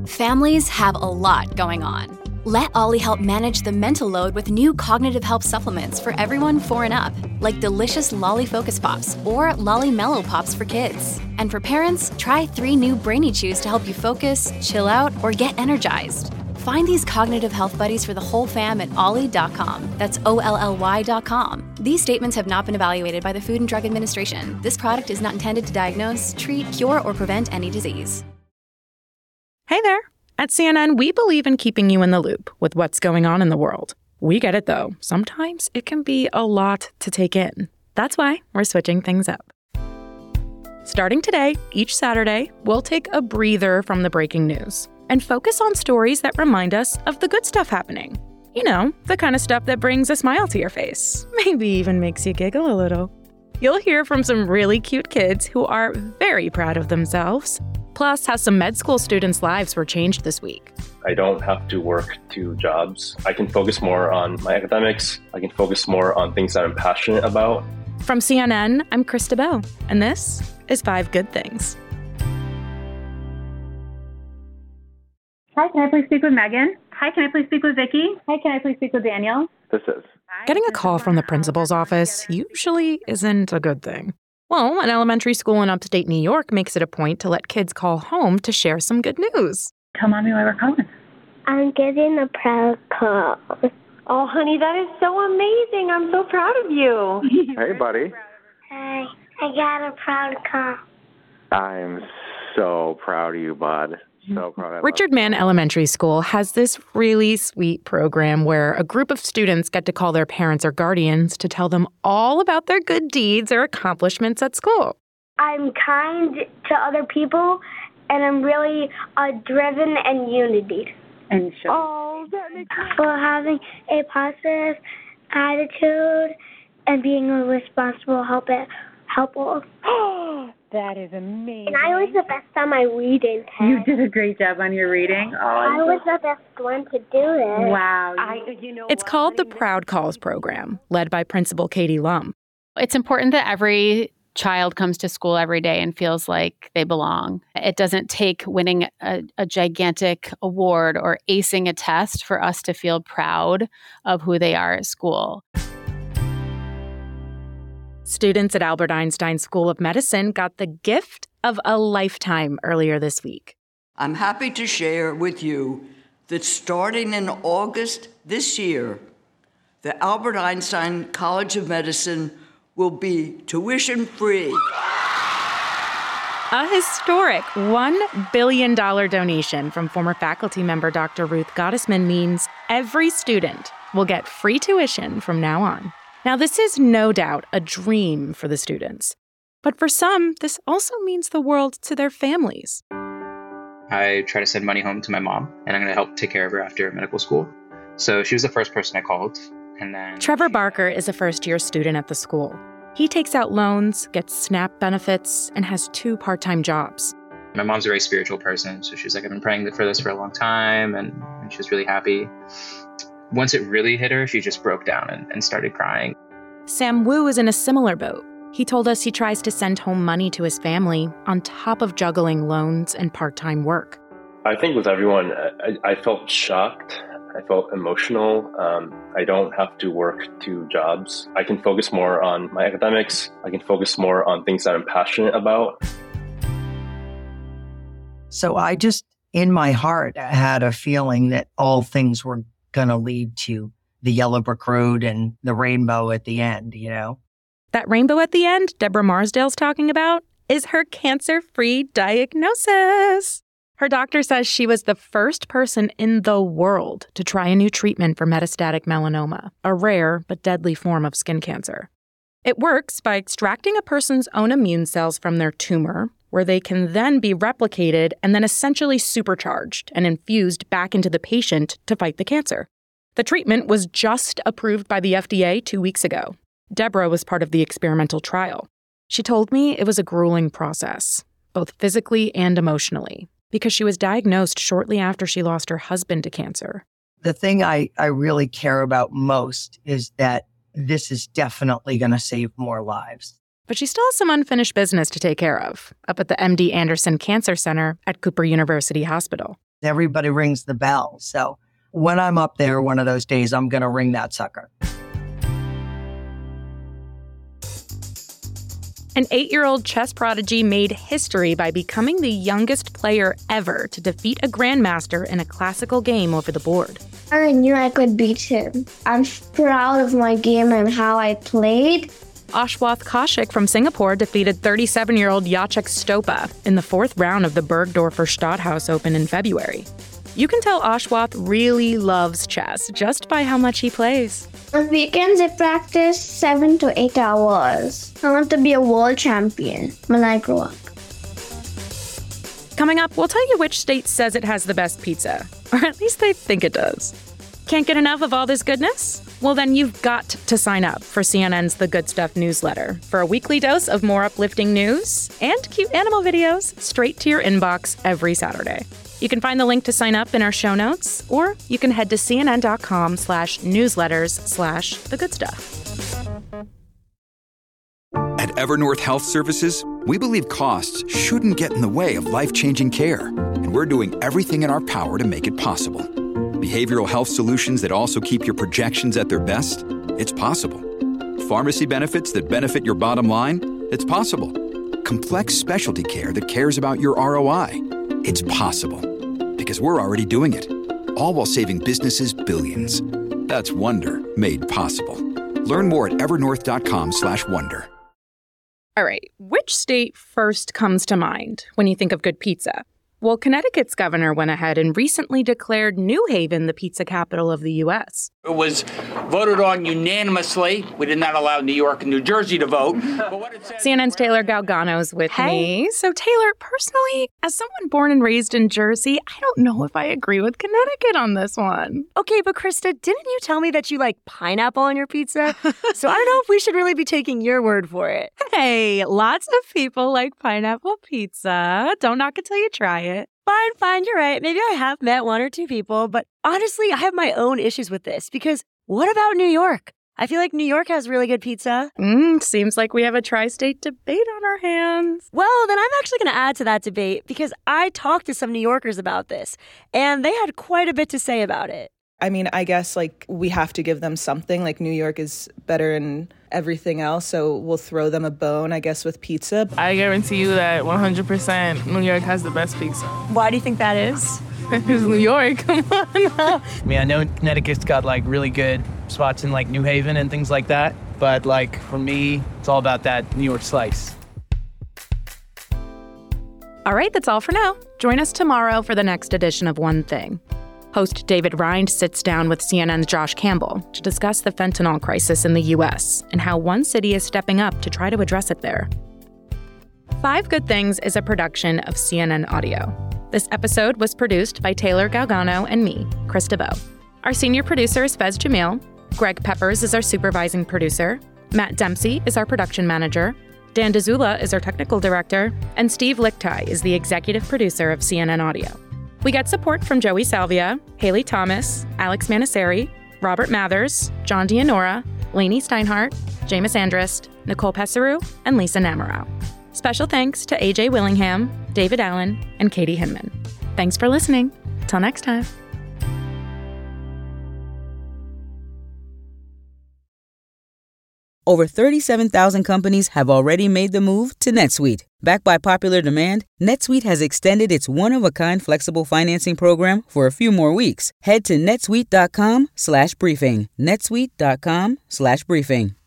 Families have a lot going on. Let Ollie help manage the mental load with new cognitive help supplements for everyone 4 and up, like delicious Lolly Focus Pops or Lolly Mellow Pops for kids. And for parents, try 3 new Brainy Chews to help you focus, chill out, or get energized. Find these cognitive health buddies for the whole fam at ollie.com. That's OLLY.com. These statements have not been evaluated by the Food and Drug Administration. This product is not intended to diagnose, treat, cure, or prevent any disease. Hey there. At CNN, we believe in keeping you in the loop with what's going on in the world. We get it, though. Sometimes it can be a lot to take in. That's why we're switching things up. Starting today, each Saturday, we'll take a breather from the breaking news and focus on stories that remind us of the good stuff happening. You know, the kind of stuff that brings a smile to your face, maybe even makes you giggle a little. You'll hear from some really cute kids who are very proud of themselves, plus how some med school students' lives were changed this week. I don't have to work 2 jobs. I can focus more on my academics. I can focus more on things that I'm passionate about. From CNN, I'm Krista Bell, and this is 5 Good Things. Hi, can I please speak with Megan? Hi, can I please speak with Vicki? Hi, can I please speak with Daniel? This is. Getting a call from the principal's office usually isn't a good thing. Well, an elementary school in upstate New York makes it a point to let kids call home to share some good news. Tell Mommy why we're calling. I'm getting a proud call. Oh, honey, that is so amazing. I'm so proud of you. Hey, buddy. Hi, I got a proud call. I'm so proud of you, bud. So proud of you. Richard Mann Elementary School has this really sweet program where a group of students get to call their parents or guardians to tell them all about their good deeds or accomplishments at school. I'm kind to other people, and I'm really driven and unity. And sure. Oh, that makes sense. For having a positive attitude and being a responsible helper. That is amazing. And I was the best on my reading test. You did a great job on your reading. I was the best one to do it. Wow. It's called the Proud Calls program, led by Principal Katie Lum. It's important that every child comes to school every day and feels like they belong. It doesn't take winning a gigantic award or acing a test for us to feel proud of who they are at school. Students at Albert Einstein School of Medicine got the gift of a lifetime earlier this week. I'm happy to share with you that starting in August this year, the Albert Einstein College of Medicine will be tuition-free. A historic $1 billion donation from former faculty member Dr. Ruth Gottesman means every student will get free tuition from now on. Now, this is no doubt a dream for the students. But for some, this also means the world to their families. I try to send money home to my mom, and I'm going to help take care of her after medical school. So she was the first person I called. And then Trevor Barker is a first-year student at the school. He takes out loans, gets SNAP benefits, and has 2 part-time jobs. My mom's a very spiritual person, so she's like, I've been praying for this for a long time, and she was really happy. Once it really hit her, she just broke down and started crying. Sam Wu is in a similar boat. He told us he tries to send home money to his family on top of juggling loans and part-time work. I think with everyone, I felt shocked. I felt emotional. I don't have to work 2 jobs. I can focus more on my academics. I can focus more on things that I'm passionate about. So I just, in my heart, had a feeling that all things were going to lead to the yellow brick road and the rainbow at the end, you know? That rainbow at the end Deborah Marsdale's talking about is her cancer-free diagnosis. Her doctor says she was the first person in the world to try a new treatment for metastatic melanoma, a rare but deadly form of skin cancer. It works by extracting a person's own immune cells from their tumor, where they can then be replicated and then essentially supercharged and infused back into the patient to fight the cancer. The treatment was just approved by the FDA 2 weeks ago. Deborah was part of the experimental trial. She told me it was a grueling process, both physically and emotionally, because she was diagnosed shortly after she lost her husband to cancer. The thing I really care about most is that this is definitely going to save more lives. But she still has some unfinished business to take care of up at the MD Anderson Cancer Center at Cooper University Hospital. Everybody rings the bell. So when I'm up there one of those days, I'm going to ring that sucker. An 8-year-old chess prodigy made history by becoming the youngest player ever to defeat a grandmaster in a classical game over the board. I knew I could beat him. I'm proud of my game and how I played. Ashwath Kaushik from Singapore defeated 37-year-old Jacek Stopa in the 4th round of the Bergdorfer Stadthaus Open in February. You can tell Ashwath really loves chess just by how much he plays. On weekends, I practice 7 to 8 hours. I want to be a world champion when I grow up. Coming up, we'll tell you which state says it has the best pizza, or at least they think it does. Can't get enough of all this goodness? Well, then you've got to sign up for CNN's The Good Stuff newsletter for a weekly dose of more uplifting news and cute animal videos straight to your inbox every Saturday. You can find the link to sign up in our show notes, or you can head to cnn.com/newsletters/thegoodstuff. At Evernorth Health Services, we believe costs shouldn't get in the way of life-changing care, and we're doing everything in our power to make it possible. Behavioral health solutions that also keep your projections at their best? It's possible. Pharmacy benefits that benefit your bottom line? It's possible. Complex specialty care that cares about your ROI? It's possible. Because we're already doing it. All while saving businesses billions. That's Wonder made possible. Learn more at evernorth.com/wonder. All right, which state first comes to mind when you think of good pizza? Well, Connecticut's governor went ahead and recently declared New Haven the pizza capital of the U.S. It was voted on unanimously. We did not allow New York and New Jersey to vote. CNN's Taylor Galgano's with me. So, Taylor, personally, as someone born and raised in Jersey, I don't know if I agree with Connecticut on this one. Okay, but Krista, didn't you tell me that you like pineapple on your pizza? So I don't know if we should really be taking your word for it. Hey, lots of people like pineapple pizza. Don't knock it till you try it. Fine, you're right. Maybe I have met 1 or 2 people, but honestly, I have my own issues with this because what about New York? I feel like New York has really good pizza. Seems like we have a tri-state debate on our hands. Well, then I'm actually going to add to that debate because I talked to some New Yorkers about this, and they had quite a bit to say about it. I mean, I guess, like, we have to give them something. Like, New York is better in everything else, so we'll throw them a bone, I guess, with pizza. I guarantee you that 100% New York has the best pizza. Why do you think that is? It's New York, come on. I mean, I know Connecticut's got, like, really good spots in, like, New Haven and things like that, but, like, for me, it's all about that New York slice. All right, that's all for now. Join us tomorrow for the next edition of One Thing. Host David Rind sits down with CNN's Josh Campbell to discuss the fentanyl crisis in the U.S. and how one city is stepping up to try to address it there. 5 Good Things is a production of CNN Audio. This episode was produced by Taylor Galgano and me, Krista Bowe. Our senior producer is Fez Jamil. Greg Peppers is our supervising producer. Matt Dempsey is our production manager. Dan DeZula is our technical director. And Steve Lichtai is the executive producer of CNN Audio. We get support from Joey Salvia, Haley Thomas, Alex Manasseri, Robert Mathers, John Dianora, Lainey Steinhardt, Jameis Andrist, Nicole Pesseru, and Lisa Namarau. Special thanks to AJ Willingham, David Allen, and Katie Hinman. Thanks for listening. Till next time. Over 37,000 companies have already made the move to NetSuite. Backed by popular demand, NetSuite has extended its one-of-a-kind flexible financing program for a few more weeks. Head to netsuite.com/briefing. netsuite.com/briefing.